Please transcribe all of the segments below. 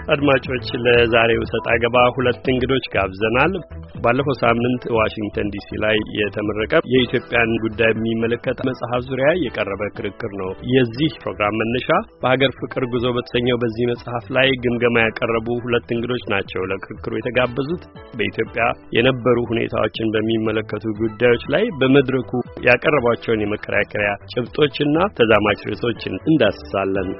አድማጮች ለዛሬው ሰጣ ገባ ሁለት እንግዶች ጋብዘናል። ባለፈው ሳምንት ዋሽንግተን ዲሲ ላይ የተመረቀ የኢትዮጵያን ጉዳይ የሚመለከት መጽሐፍ ዙሪያ የቀረበ ክርክር ነው። የዚህ ፕሮግራም መነሻ በሀገር ፍቅር ጉዞ በተሰኘው በዚህ መጽሐፍ ላይ ግምገማ ያቀረቡ ሁለት እንግዶች ናቸው ለክርክሩ የተጋበዙት። በኢትዮጵያ የነበሩ ሁኔታዎችን በሚመለከቱ ጉዳዮች ላይ በመድረኩ ያቀረቧቸውን የመከራከሪያ ጭብጦችና ተዛማች ርዕሶችን እንዳስሳለን።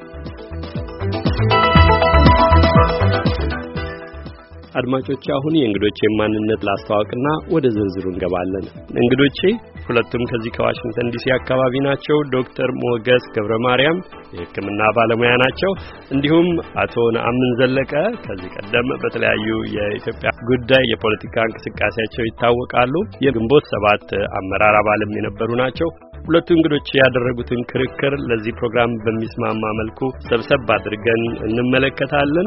አድማጮች አሁን የእንግዶቼን ማንነት ላስተዋውቅና ወደ ዝርዝሩ እንገባለን። እንግዶቼ ሁለቱም ከዚህ ከዋሽንግተን ዲሲ አካባቢ ናቸው። ዶክተር ሞገስ ገብረ ማርያም የሕክምና ባለሙያ ናቸው። እንዲሁም አቶ ነአምን ዘለቀ ከዚህ ቀደም በተለያዩ የኢትዮጵያ ጉዳይ የፖለቲካ እንቅስቃሴያቸው ይታወቃሉ። የግንቦት ሰባት አመራር አባልም የነበሩ ናቸው። ሁለቱ እንግዶች ያደረጉትን ክርክር ለዚህ ፕሮግራም በሚስማማ መልኩ ሰብሰብ አድርገን እንመለከታለን።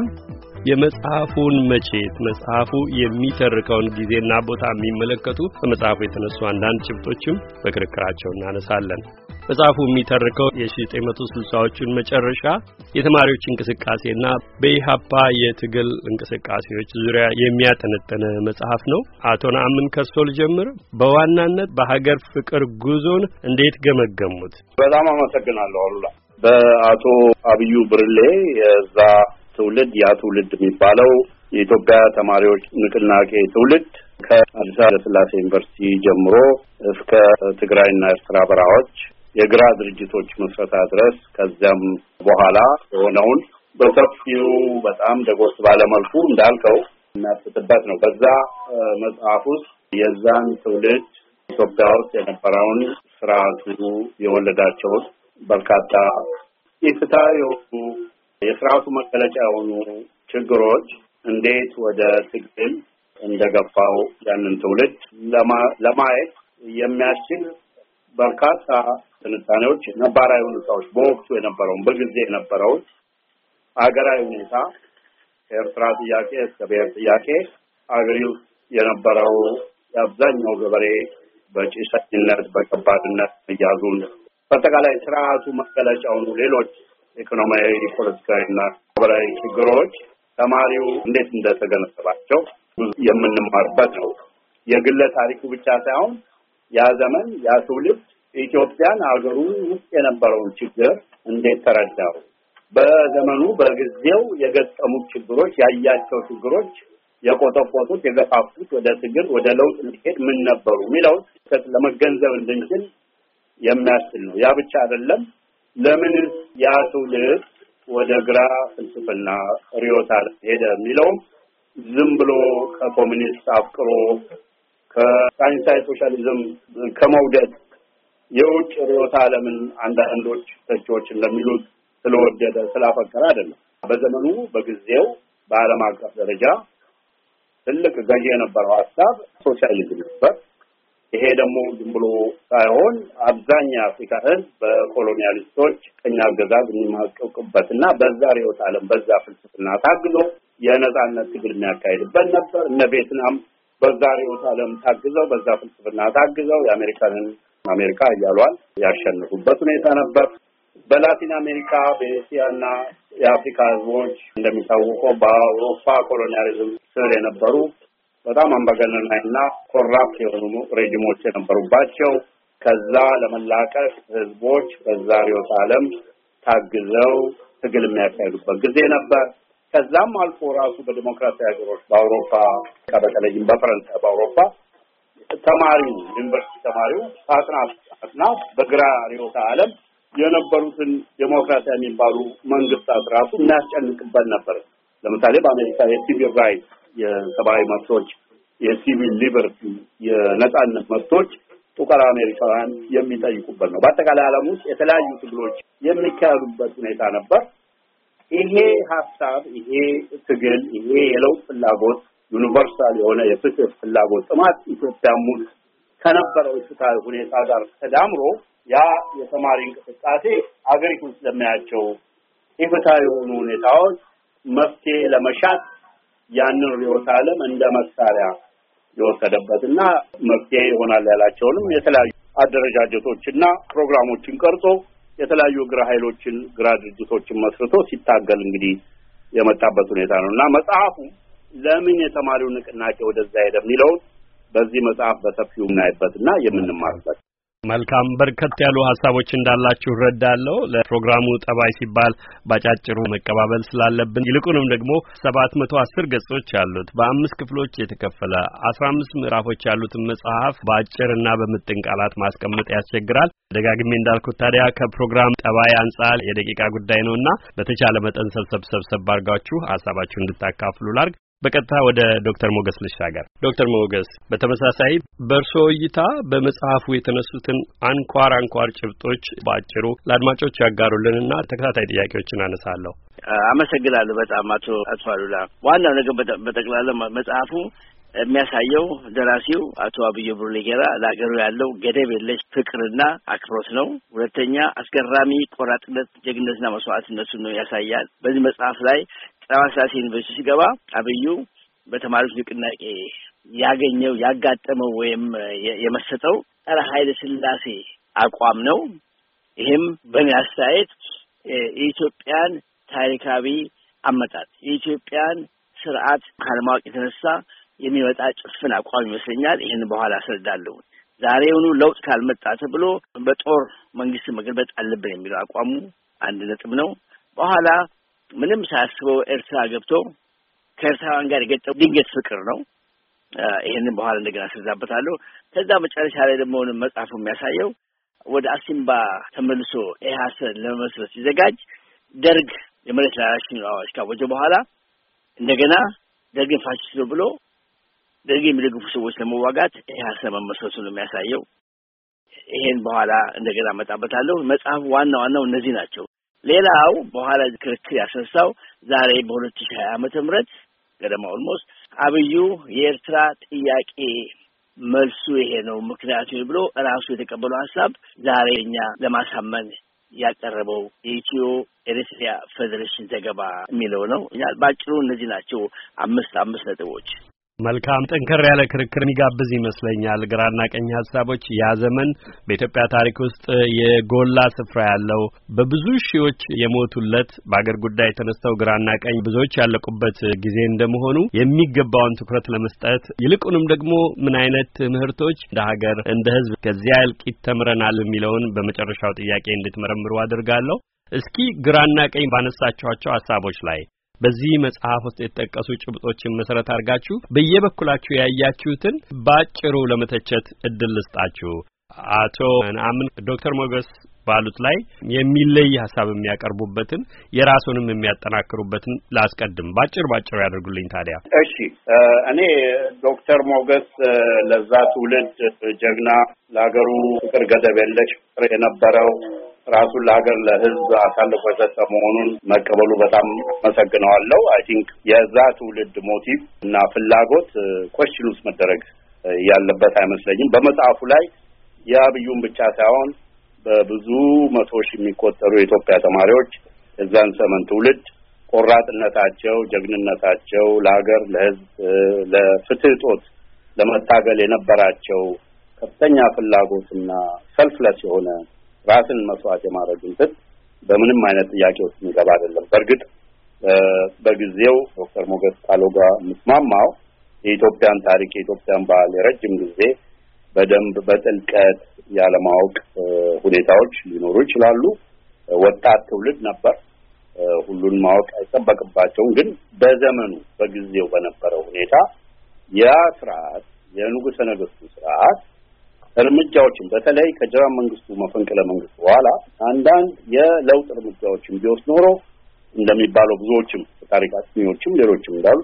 የመጽሐፉን መቼት መጽሐፉ የሚተርከውን ጊዜና ቦታ የሚመለከቱ በመጽሐፉ የተነሱ አንዳንድ ጭብጦችም በክርክራቸው እናነሳለን። መጽሐፉ የሚተርከው የ1960ዎቹን መጨረሻ የተማሪዎች እንቅስቃሴና በኢሃፓ የትግል እንቅስቃሴዎች ዙሪያ የሚያጠነጥን መጽሐፍ ነው። አቶ ነአምን ከርሶ ልጀምር። በዋናነት በሀገር ፍቅር ጉዞን እንዴት ገመገሙት? በጣም አመሰግናለሁ አሉላ። በአቶ አብዩ ብርሌ የዛ ትውልድ ያ ትውልድ የሚባለው የኢትዮጵያ ተማሪዎች ንቅናቄ ትውልድ ከአዲስ አበባ ስላሴ ዩኒቨርሲቲ ጀምሮ እስከ ትግራይና ኤርትራ በረሃዎች የግራ ድርጅቶች መስረታ ድረስ ከዚያም በኋላ የሆነውን በሰፊው በጣም ደጎስ ባለመልኩ እንዳልከው እናስጥበት ነው። በዛ መጽሐፍ ውስጥ የዛን ትውልድ ኢትዮጵያ ውስጥ የነበረውን ስርዓቱ የወለዳቸውን በርካታ ኢፍትሐዊ የሆኑ የስርዓቱ መገለጫ የሆኑ ችግሮች እንዴት ወደ ትግል እንደገፋው ያንን ትውልድ ለማየት የሚያስችል በርካታ ትንታኔዎች፣ ነባራዊ ሁኔታዎች፣ በወቅቱ የነበረውን በጊዜ የነበረውን አገራዊ ሁኔታ ከኤርትራ ጥያቄ እስከ ብሔር ጥያቄ አገሪው የነበረው የአብዛኛው ገበሬ በጭሰኝነት በከባድነት መያዙን በአጠቃላይ ስርዓቱ መገለጫ የሆኑ ሌሎች ኢኮኖሚያዊ፣ ፖለቲካዊና ማህበራዊ ችግሮች ተማሪው እንዴት እንደተገነዘባቸው የምንማርበት ነው። የግለ ታሪኩ ብቻ ሳይሆን ያ ዘመን ያ ትውልድ ኢትዮጵያን አገሩ ውስጥ የነበረውን ችግር እንዴት ተረዳው፣ በዘመኑ በጊዜው የገጠሙት ችግሮች ያያቸው ችግሮች የቆጠቆጡት የገፋፉት ወደ ትግል ወደ ለውጥ እንዲሄድ ምን ነበሩ የሚለው ለመገንዘብ እንድንችል የሚያስችል ነው። ያ ብቻ አይደለም። ለምን ያ ትውልድ ወደ ግራ ፍልስፍና ርዕዮተ ዓለም ሄደ የሚለው ዝም ብሎ ከኮሙኒስት አፍቅሮ ከሳይንሳዊ ሶሻሊዝም ከመውደድ የውጭ ርዕዮተ ዓለምን አንዳንዶች ተቺዎች እንደሚሉት ስለወደደ ስላፈቀረ አይደለም። በዘመኑ በጊዜው በዓለም አቀፍ ደረጃ ትልቅ ገዢ የነበረው ሀሳብ ሶሻሊዝም ነበር። ይሄ ደግሞ ዝም ብሎ ሳይሆን አብዛኛው አፍሪካ ሕዝብ በኮሎኒያሊስቶች ቅኝ አገዛዝ የሚማቀቅበትና በዛ ርዕዮተ ዓለም በዛ ፍልስፍና ታግዞ የነጻነት ትግል የሚያካሂድበት ነበር። እነ ቪየትናም በዛ ርዕዮተ ዓለም ታግዘው በዛ ፍልስፍና ታግዘው አሜሪካ እያሏል ያሸነፉበት ሁኔታ ነበር። በላቲን አሜሪካ በኤስያና የአፍሪካ ሕዝቦች እንደሚታወቀው በአውሮፓ ኮሎኒያሊዝም ስር የነበሩ በጣም አምባገነናዊና ኮራፕት የሆኑ ሬጂሞች የነበሩባቸው ከዛ ለመላቀቅ ህዝቦች በዛ ርዕዮተ ዓለም ታግዘው ትግል የሚያካሂዱበት ጊዜ ነበር። ከዛም አልፎ ራሱ በዲሞክራሲያዊ ሀገሮች በአውሮፓ በተለይም በፈረንሳይ በአውሮፓ ተማሪው ዩኒቨርሲቲ ተማሪው አጥናፍ በግራ ርዕዮተ ዓለም የነበሩትን ዲሞክራሲያዊ የሚባሉ መንግስታት ራሱ የሚያስጨንቅበት ነበር። ለምሳሌ በአሜሪካ የሲቪል ራይት የሰብአዊ መብቶች፣ የሲቪል ሊበርቲ፣ የነጻነት መብቶች ጥቁር አሜሪካውያን የሚጠይቁበት ነው። በአጠቃላይ ዓለም ውስጥ የተለያዩ ትግሎች የሚካሄዱበት ሁኔታ ነበር። ይሄ ሀሳብ፣ ይሄ ትግል፣ ይሄ የለውጥ ፍላጎት ዩኒቨርሳል የሆነ የፍትህ ፍላጎት ጥማት ኢትዮጵያም ውስጥ ከነበረው ፍትሃዊ ሁኔታ ጋር ተዳምሮ ያ የተማሪ እንቅስቃሴ አገሪቱ ውስጥ ለሚያያቸው ኢፍትሃዊ የሆኑ ሁኔታዎች መፍትሄ ለመሻት ያንን ርዕዮተ ዓለም እንደ መሳሪያ የወሰደበትና መፍትሄ ይሆናል ያላቸውንም የተለያዩ አደረጃጀቶችና ፕሮግራሞችን ቀርጾ የተለያዩ ግራ ኃይሎችን ግራ ድርጅቶችን መስርቶ ሲታገል እንግዲህ የመጣበት ሁኔታ ነውና መጽሐፉ ለምን የተማሪው ንቅናቄ ወደዛ ሄደ የሚለው በዚህ መጽሐፍ በሰፊው እናይበትና የምንማርበት መልካም በርከት ያሉ ሐሳቦች እንዳላችሁ ረዳለው ለፕሮግራሙ ጠባይ ሲባል ባጫጭሩ መቀባበል ስላለብን ይልቁንም ደግሞ 710 ገጾች ያሉት በአምስት ክፍሎች የተከፈለ 15 ምዕራፎች ያሉት መጽሐፍ ባጭርና በምጥን ቃላት ማስቀመጥ ያስቸግራል። ደጋግሜ እንዳልኩት ታዲያ ከፕሮግራም ጠባይ አንጻር የደቂቃ ጉዳይ ነውና በተቻለ መጠን ሰብሰብ አድርጋችሁ ሐሳባችሁን እንድታካፍሉ ላርግ። በቀጥታ ወደ ዶክተር ሞገስ ልሻገር። ዶክተር ሞገስ በተመሳሳይ በእርሶ እይታ በመጽሐፉ የተነሱትን አንኳር ጭብጦች ባጭሩ ለአድማጮች ያጋሩልንና ተከታታይ ጥያቄዎችን አነሳለሁ። አመሰግናለሁ በጣም አቶ አሉላ። ዋናው ነገር በጠቅላላ መጽሐፉ የሚያሳየው ደራሲው አቶ አብዩ ብሩሌ ጌራ ለሀገሩ ያለው ገደብ የለሽ ፍቅርና አክብሮት ነው። ሁለተኛ አስገራሚ ቆራጥነት፣ ጀግንነትና መስዋዕትነቱን ነው ያሳያል። በዚህ መጽሐፍ ላይ ጣዋሳሲ ዩኒቨርሲቲ ሲገባ አብዩ በተማሪዎች ንቅናቄ ያጋጠመው ወይም የመሰጠው ጸረ ኃይለ ሥላሴ አቋም ነው። ይሄም በእኔ አስተያየት የኢትዮጵያን ታሪካዊ አመጣጥ የኢትዮጵያን ስርዓት ካለማወቅ የተነሳ የሚወጣ ጭፍን አቋም ይመስለኛል። ይሄን በኋላ አስረዳለሁ። ዛሬውኑ ለውጥ ካልመጣ ተብሎ በጦር መንግስት መገልበጥ አለብን የሚለው አቋሙ አንድ ነጥብ ነው። በኋላ ምንም ሳያስበው ኤርትራ ገብቶ ከኤርትራውያን ጋር የገጠመው ድንገት ፍቅር ነው። ይሄንን በኋላ እንደገና አስረዳበታለሁ። ከዛ መጨረሻ ላይ ደግሞ መጽሐፉ የሚያሳየው ወደ አሲምባ ተመልሶ ኢህአሰን ለመመስረት ሲዘጋጅ ደርግ የመሬት ላራሽን አዋጅ ካወጀ በኋላ እንደገና ደርግን ፋሽስት ነው ብሎ ደርግ የሚደግፉ ሰዎች ለመዋጋት ኢህአሰን መመስረቱ ነው የሚያሳየው። ይሄን በኋላ እንደገና መጣበታለሁ። መጽሐፉ ዋናው እነዚህ ናቸው። ሌላው በኋላ ክርክር ያስነሳው ዛሬ በ2020 ዓመተ ምህረት ገደማ ኦልሞስት አብዩ የኤርትራ ጥያቄ መልሱ ይሄ ነው ምክንያቱ ብሎ ራሱ የተቀበለው ሐሳብ ዛሬ እኛ ለማሳመን ያቀረበው የኢትዮ ኤርትራ ፌዴሬሽን ዘገባ የሚለው ነው። ባጭሩ እነዚህ ናቸው አምስት ነጥቦች። መልካም ጠንከር ያለ ክርክር የሚጋብዝ ይመስለኛል። ግራና ቀኝ ሐሳቦች ያ ዘመን በኢትዮጵያ ታሪክ ውስጥ የጎላ ስፍራ ያለው በብዙ ሺዎች የሞቱለት በአገር ጉዳይ ተነስተው ግራና ቀኝ ብዙዎች ያለቁበት ጊዜ እንደመሆኑ የሚገባውን ትኩረት ለመስጠት ይልቁንም ደግሞ ምን አይነት ትምህርቶች እንደ ሀገር እንደ ሕዝብ ከዚያ እልቂት ተምረናል የሚለውን በመጨረሻው ጥያቄ እንድትመረምሩ አድርጋለሁ። እስኪ ግራና ቀኝ ባነሳቸዋቸው ሐሳቦች ላይ በዚህ መጽሐፍ ውስጥ የተጠቀሱ ጭብጦችን መሰረት አድርጋችሁ በየበኩላችሁ ያያችሁትን ባጭሩ ለመተቸት እድል ልስጣችሁ። አቶ ነአምን ዶክተር ሞገስ ባሉት ላይ የሚለይ ሐሳብ የሚያቀርቡበትን የራሱንም የሚያጠናክሩበትን ላስቀድም። ባጭሩ ያደርጉልኝ ታዲያ። እሺ እኔ ዶክተር ሞገስ ለዛ ትውልድ ጀግና ለሀገሩ ፍቅር ገደብ የለሽ ፍቅር የነበረው ራሱን ለሀገር ለሕዝብ አሳልፎ የሰጠ መሆኑን መቀበሉ በጣም መሰግነዋለሁ። አይ ቲንክ የዛ ትውልድ ሞቲቭ እና ፍላጎት ኮስችን ውስጥ መደረግ ያለበት አይመስለኝም። በመጽሐፉ ላይ የአብዩን ብቻ ሳይሆን በብዙ መቶ ሺህ የሚቆጠሩ የኢትዮጵያ ተማሪዎች የዛን ዘመን ትውልድ ቆራጥነታቸው፣ ጀግንነታቸው ለሀገር ለሕዝብ ለፍትህ እጦት ለመታገል የነበራቸው ከፍተኛ ፍላጎትና ሰልፍለስ የሆነ ራስን መስዋዕት የማድረግ እንትን በምንም አይነት ጥያቄ ውስጥ የሚገባ አይደለም። በእርግጥ በጊዜው ዶክተር ሞገስ ካለው ጋር የምስማማው የኢትዮጵያን ታሪክ የኢትዮጵያን ባህል የረጅም ጊዜ በደንብ በጥልቀት ያለማወቅ ሁኔታዎች ሊኖሩ ይችላሉ። ወጣት ትውልድ ነበር፣ ሁሉን ማወቅ አይጠበቅባቸውም። ግን በዘመኑ በጊዜው በነበረው ሁኔታ ያ ስርዓት የንጉሠ ነገሥቱ ስርዓት እርምጃዎችን በተለይ ከጀርመን መንግስቱ መፈንቅለ መንግስት በኋላ አንዳንድ የለውጥ እርምጃዎችን ቢወስድ ኖሮ እንደሚባለው ብዙዎችም ታሪክ አጥኚዎችም ሌሎችም እንዳሉ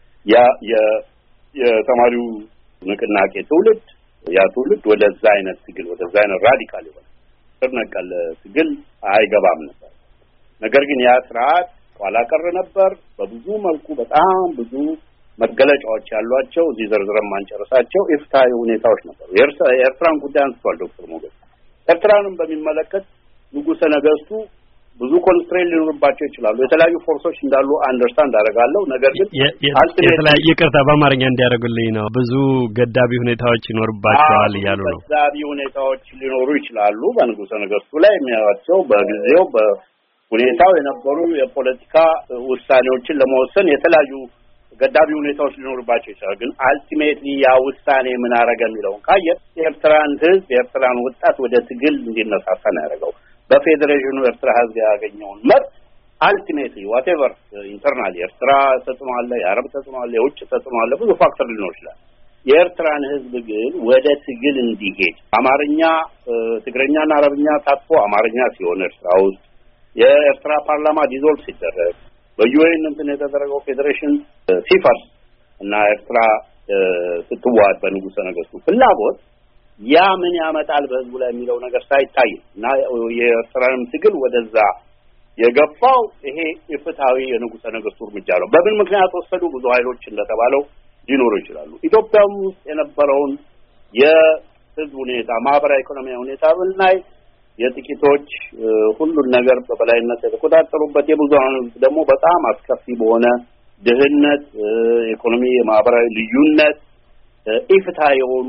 የተማሪው ንቅናቄ ትውልድ ያ ትውልድ ወደዛ አይነት ትግል ወደዛ አይነት ራዲካል የሆነ ተነቀል ትግል አይገባም ነበር። ነገር ግን ያ ስርዓት ኋላ ቀር ነበር። በብዙ መልኩ በጣም ብዙ መገለጫዎች ያሏቸው እዚህ ዘርዝረን ማንጨረሳቸው ኢፍትሃዊ ሁኔታዎች ነበሩ። የኤርትራን ጉዳይ አንስቷል ዶክተር ሞገስ። ኤርትራንም በሚመለከት ንጉሠ ነገሥቱ ብዙ ኮንስትሬን ሊኖርባቸው ይችላሉ። የተለያዩ ፎርሶች እንዳሉ አንደርስታንድ አደርጋለሁ። ነገር ግን የተለያየ ይቅርታ በአማርኛ እንዲያደርጉልኝ ነው። ብዙ ገዳቢ ሁኔታዎች ይኖርባቸዋል እያሉ ነው። ገዳቢ ሁኔታዎች ሊኖሩ ይችላሉ በንጉሠ ነገሥቱ ላይ የሚያዩቸው በጊዜው ሁኔታው የነበሩ የፖለቲካ ውሳኔዎችን ለመወሰን የተለያዩ ገዳቢ ሁኔታዎች ሊኖርባቸው ይችላል። ግን አልቲሜትሊ ያ ውሳኔ ምን አረገ የሚለውን ካየ የኤርትራን ህዝብ የኤርትራን ወጣት ወደ ትግል እንዲነሳሳ ነው ያደረገው። በፌዴሬሽኑ ኤርትራ ህዝብ ያገኘውን መብት አልቲሜትሊ ዋቴቨር ኢንተርናል ኤርትራ ተጽዕኖ አለ፣ የአረብ ተጽዕኖ አለ፣ የውጭ ተጽዕኖ አለ፣ ብዙ ፋክተር ሊኖር ይችላል። የኤርትራን ህዝብ ግን ወደ ትግል እንዲሄድ አማርኛ፣ ትግረኛና አረብኛ ታጥፎ አማርኛ ሲሆን ኤርትራ ውስጥ የኤርትራ ፓርላማ ዲዞልቭ ሲደረግ በዩኤን እንትን የተደረገው ፌዴሬሽን ሲፈርስ እና ኤርትራ ስትዋሃድ በንጉሠ ነገሥቱ ፍላጎት ያ ምን ያመጣል በህዝቡ ላይ የሚለው ነገር ሳይታይ እና የኤርትራንም ትግል ወደዛ የገፋው ይሄ የፍትሃዊ የንጉሠ ነገሥቱ እርምጃ ነው። በምን ምክንያት ወሰዱ? ብዙ ኃይሎች እንደተባለው ሊኖሩ ይችላሉ። ኢትዮጵያም ውስጥ የነበረውን የህዝብ ሁኔታ ማህበራዊ ኢኮኖሚያዊ ሁኔታ ብናይ የጥቂቶች ሁሉን ነገር በበላይነት የተቆጣጠሩበት የብዙሃኑ ደግሞ በጣም አስከፊ በሆነ ድህነት፣ ኢኮኖሚ፣ የማህበራዊ ልዩነት ኢፍትሃዊ የሆኑ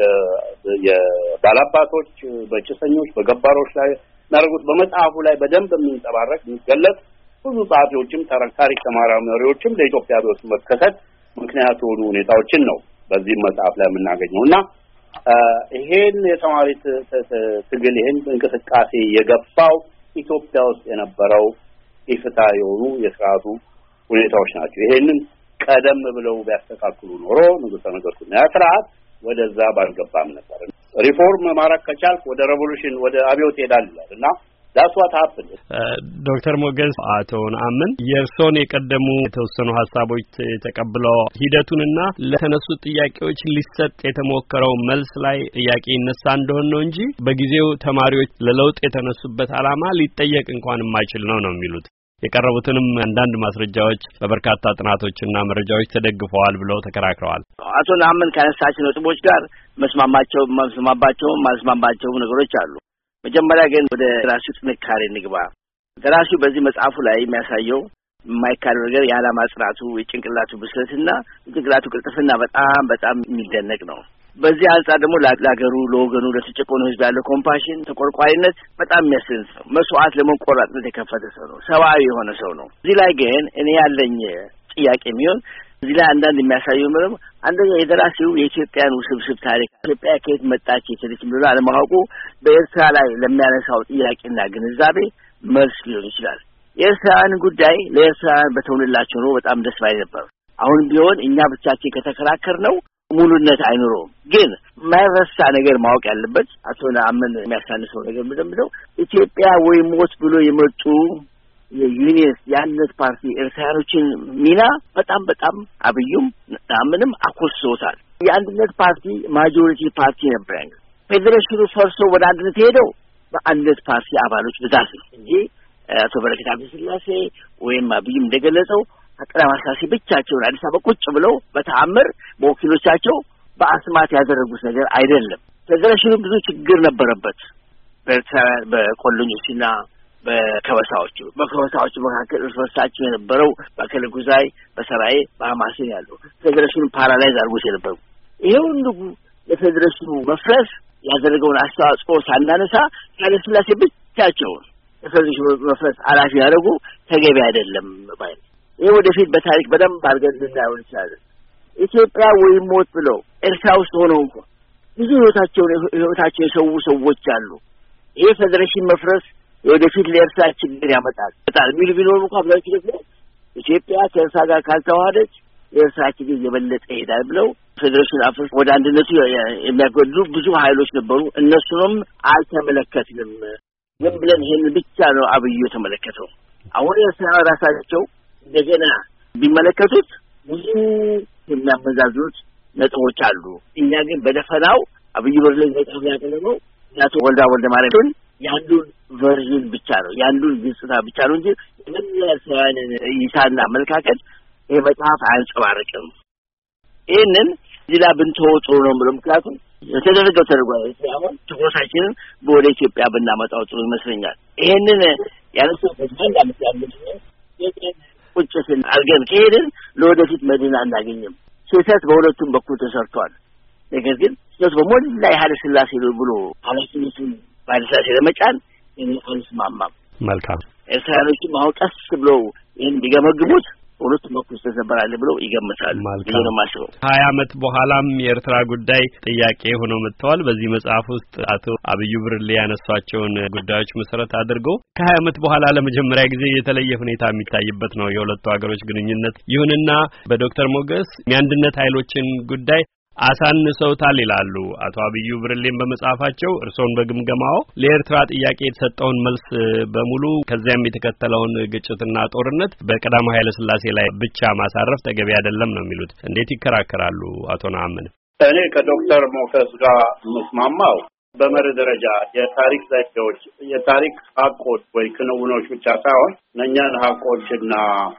የባላባቶች በጭሰኞች በገባሮች ላይ ናርጉት በመጽሐፉ ላይ በደንብ የሚንጸባረቅ የሚገለጽ ብዙ ጻፊዎችም ታሪክ ተመራማሪዎችም ለኢትዮጵያ ቢወስ መከሰት ምክንያት የሆኑ ሁኔታዎችን ነው በዚህ መጽሐፍ ላይ የምናገኘውና ይሄን የተማሪ ትግል ይሄን እንቅስቃሴ የገፋው ኢትዮጵያ ውስጥ የነበረው ኢፍትሃዊ የሆኑ የሥርዓቱ ሁኔታዎች ናቸው። ይሄንን ቀደም ብለው ቢያስተካክሉ ኖሮ ንጉሠ ነገሥቱና ስርዓት ወደዛ ባልገባም ነበር። ሪፎርም ማድረግ ከቻልክ ወደ ሬቮሉሽን ወደ አብዮት ይሄዳልና that's what happened። ዶክተር ሞገስ አቶ ነአምን የርሶን የቀደሙ የተወሰኑ ሐሳቦች ተቀብለው ሂደቱንና ለተነሱ ጥያቄዎች ሊሰጥ የተሞከረው መልስ ላይ ጥያቄ ይነሳ እንደሆነ ነው እንጂ በጊዜው ተማሪዎች ለለውጥ የተነሱበት ዓላማ ሊጠየቅ እንኳን የማይችል ነው የሚሉት። የቀረቡትንም አንዳንድ ማስረጃዎች በበርካታ ጥናቶችና መረጃዎች ተደግፈዋል ብለው ተከራክረዋል። አቶ ነአምን ካነሳቸው ነጥቦች ጋር ማስማማባቸው ነገሮች አሉ። መጀመሪያ ግን ወደ ደራሲው ጥንካሬ እንግባ። ደራሲው በዚህ መጽሐፉ ላይ የሚያሳየው የማይካደው ነገር የዓላማ ጽናቱ፣ የጭንቅላቱ ብስለትና የጭንቅላቱ ቅልጥፍና በጣም የሚደነቅ ነው። በዚህ አንጻር ደግሞ ለአገሩ፣ ለወገኑ፣ ለተጨቆኑ ህዝብ ያለው ኮምፓሽን፣ ተቆርቋሪነት በጣም የሚያስደንቅ ነው። መስዋዕት ለመቆራጥነት የከፈተ ሰው ነው። ሰብአዊ የሆነ ሰው ነው። እዚህ ላይ ግን እኔ ያለኝ ጥያቄ የሚሆን እዚህ ላይ አንዳንድ የሚያሳየው ምንም አንደኛ የደራሲው የኢትዮጵያን ውስብስብ ታሪክ ኢትዮጵያ ከየት መጣች የትልች ብሎ አለማወቁ በኤርትራ ላይ ለሚያነሳው ጥያቄና ግንዛቤ መልስ ሊሆን ይችላል። የኤርትራን ጉዳይ ለኤርትራን በተውንላቸው ነው በጣም ደስ ባይ ነበር። አሁን ቢሆን እኛ ብቻችን ከተከራከር ነው ሙሉነት አይኖረውም። ግን ማይረሳ ነገር ማወቅ ያለበት አቶ ነአምን የሚያሳንሰው ነገር ምንድነው ኢትዮጵያ ወይ ሞት ብሎ የመጡ የዩኒየን የአንድነት ፓርቲ ኤርትራኖችን ሚና በጣም አብዩም ነአምንም አኮስሶታል። የአንድነት ፓርቲ ማጆሪቲ ፓርቲ ነበር። ፌዴሬሽኑ ፈርሶ ወደ አንድነት ሄደው በአንድነት ፓርቲ አባሎች ብዛት ነው እንጂ አቶ በረከት አብዱስላሴ ወይም አብዩም እንደገለጸው አቀራማሳሲ ብቻቸውን አዲስ አበባ ቁጭ ብለው በተአምር በወኪሎቻቸው በአስማት ያደረጉት ነገር አይደለም። ፌዴሬሽኑ ብዙ ችግር ነበረበት በኤርትራ በቆሎኞችና በከበሳዎቹ መካከል እርስ በርሳቸው የነበረው በአከለ ጉዛይ፣ በሰራዬ፣ በሐማሴን ያለው ፌዴሬሽኑ ፓራላይዝ አድርጎት የነበረው ይሄ ሁሉ ለፌዴሬሽኑ መፍረስ ያደረገውን አስተዋጽኦ ሳናነሳ ኃይለሥላሴ ብቻቸውን ለፌዴሬሽኑ መፍረስ ኃላፊ ያደረጉ ተገቢ አይደለም ባይ ይሄ ወደፊት በታሪክ በደንብ አድርገን ልናየው እንችላለን። ኢትዮጵያ ወይም ሞት ብለው ኤርትራ ውስጥ ሆነው እንኳን ብዙ ህይወታቸው የሰው ሰዎች አሉ። ይሄ ፌዴሬሽን መፍረስ ወደፊት ለኤርትራ ችግር ያመጣል የሚሉ ቢኖሩ እንኳን አብዛኞቹ ደግሞ ኢትዮጵያ ከኤርትራ ጋር ካልተዋሃደች የኤርትራ ችግር የበለጠ ይሄዳል ብለው ፌዴሬሽን አፍርስ ወደ አንድነቱ የሚያጎድሉ ብዙ ኃይሎች ነበሩ። እነሱንም አልተመለከትንም። ዝም ብለን ይሄን ብቻ ነው አብዩ የተመለከተው። አሁን የኤርትራ ራሳቸው እንደገና ቢመለከቱት ብዙ የሚያመዛዝኑት ነጥቦች አሉ። እኛ ግን በደፈናው አብዩ በርለኝ በጣም ያቀለለው ያቶ ወልደ ማርያምን ያንዱን ቨርዥን ብቻ ነው ያንዱን ግጽታ ብቻ ነው እንጂ ለምሳሌ ይሳና አመለካከት ይሄ መጽሐፍ አያንጸባርቅም። ይሄንን ዚላ ብንተወጡ ነው ብሎ ምክንያቱም የተደረገው ተደርጓል። አሁን ትኩረታችንን ወደ ኢትዮጵያ ብናመጣው ጥሩ ይመስለኛል። ይሄንን ያነሳው በአንድ አመት ያለው ቁጭትን አርገን ከሄድን ለወደፊት መድን አናገኝም። ስህተት በሁለቱም በኩል ተሰርቷል። ነገር ግን ስህተት በሞላ ኃይለሥላሴ ነው ብሎ ኃላፊነቱን ኃይለሥላሴ ለመጫን እኔ አልስማማም። መልካም ኤርትራኖችም አሁን ቀስ ብለው ይህን ቢገመግሙት ሁለት መኩስ ተሰበራለ ብለው ይገምታሉ። ይሄ ነው ማስበው። 20 ዓመት በኋላም የኤርትራ ጉዳይ ጥያቄ ሆኖ መጥቷል። በዚህ መጽሐፍ ውስጥ አቶ አብዩ ብርሌ ያነሷቸውን ጉዳዮች መሰረት አድርገው ከ20 ዓመት በኋላ ለመጀመሪያ ጊዜ የተለየ ሁኔታ የሚታይበት ነው የሁለቱ ሀገሮች ግንኙነት። ይሁንና በዶክተር ሞገስ የአንድነት ኃይሎችን ጉዳይ አሳንሰውታል ይላሉ አቶ አብዩ ብርሌም በመጽሐፋቸው። እርሶን በግምገማው ለኤርትራ ጥያቄ የተሰጠውን መልስ በሙሉ ከዚያም የተከተለውን ግጭትና ጦርነት በቀዳማዊ ኃይለ ሥላሴ ላይ ብቻ ማሳረፍ ተገቢ አይደለም ነው የሚሉት። እንዴት ይከራከራሉ አቶ ነአምን? እኔ ከዶክተር ሞገስ ጋር መስማማው በመርህ ደረጃ የታሪክ ዘዴዎች የታሪክ ሀቆች ወይ ክንውኖች ብቻ ሳይሆን እነኛን ሀቆችና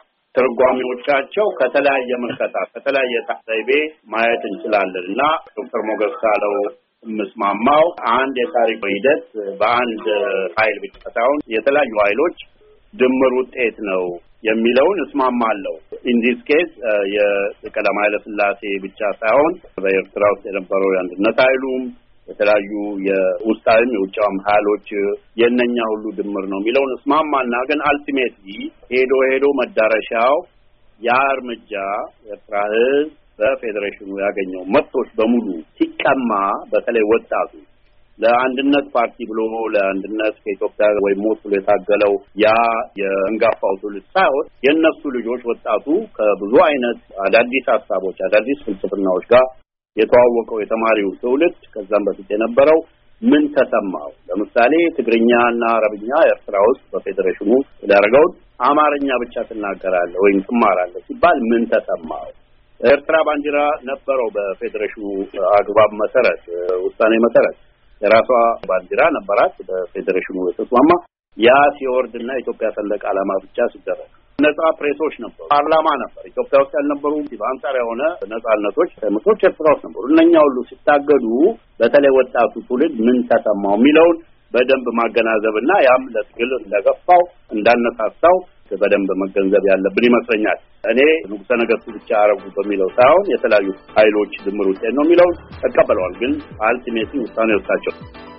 ትርጓሜዎቻቸው ከተለያየ መልከታ ከተለያየ ዘይቤ ማየት እንችላለን እና ዶክተር ሞገስ ካለው መስማማው አንድ የታሪክ ሂደት በአንድ ኃይል ብቻ ሳይሆን የተለያዩ ኃይሎች ድምር ውጤት ነው የሚለውን እስማማለሁ። ኢን ዲስ ኬዝ የቀዳማዊ ኃይለ ሥላሴ ብቻ ሳይሆን በኤርትራ ውስጥ የነበረው የአንድነት ኃይሉም የተለያዩ የውስጣዊም የውጫዊም ኃይሎች የነኛ ሁሉ ድምር ነው የሚለውን እስማማና ግን አልቲሜትሊ ሄዶ መዳረሻው ያ እርምጃ ኤርትራ ሕዝብ በፌዴሬሽኑ ያገኘው መብቶች በሙሉ ሲቀማ በተለይ ወጣቱ ለአንድነት ፓርቲ ብሎ ለአንድነት ከኢትዮጵያ ወይ ሞት ብሎ የታገለው ያ የእንጋፋው ትውልድ ሳይሆን የእነሱ ልጆች ወጣቱ ከብዙ አይነት አዳዲስ ሀሳቦች አዳዲስ ፍልስፍናዎች ጋር የተዋወቀው የተማሪው ትውልድ ከዛም በፊት የነበረው ምን ተሰማው? ለምሳሌ ትግርኛና አረብኛ ኤርትራ ውስጥ በፌዴሬሽኑ ያደረገው አማርኛ ብቻ ትናገራለህ ወይም ትማራለህ ሲባል ምን ተሰማው? ኤርትራ ባንዲራ ነበረው በፌዴሬሽኑ አግባብ መሰረት ውሳኔ መሰረት የራሷ ባንዲራ ነበራት በፌዴሬሽኑ የተስማማ ያ ሲወርድና ኢትዮጵያ ሰንደቅ ዓላማ ብቻ ሲደረግ ነጻ ፕሬሶች ነበሩ። ፓርላማ ነበር። ኢትዮጵያ ውስጥ ያልነበሩ በአንጻር የሆነ ነጻነቶች ተመቶች ኤርትራ ውስጥ ነበሩ። እነኛ ሁሉ ሲታገዱ በተለይ ወጣቱ ትውልድ ምን ተሰማው የሚለውን በደንብ ማገናዘብና ያም ለትግል እንደገፋው እንዳነሳሳው በደንብ መገንዘብ ያለብን ይመስለኛል። እኔ ንጉሠ ነገሥቱ ብቻ አረጉ በሚለው ሳይሆን የተለያዩ ኃይሎች ድምር ውጤት ነው የሚለውን ተቀበለዋል። ግን አልቲሜትሊ ውሳኔ ወጣቸው።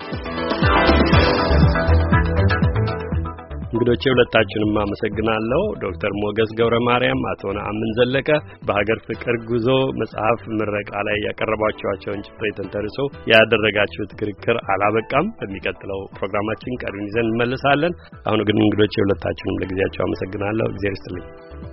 እንግዶቼ ሁለታችሁንም አመሰግናለሁ። ዶክተር ሞገስ ገብረ ማርያም፣ አቶ ነአምን ዘለቀ በሀገር ፍቅር ጉዞ መጽሐፍ ምረቃ ላይ ያቀረባቸዋቸውን ጭብጦች ተንተርሶ ያደረጋችሁት ክርክር አላበቃም። በሚቀጥለው ፕሮግራማችን ቀሪውን ይዘን እንመለሳለን። አሁን ግን እንግዶቼ ሁለታችሁንም ለጊዜያቸው አመሰግናለሁ። እግዚአብሔር ይስጥልኝ።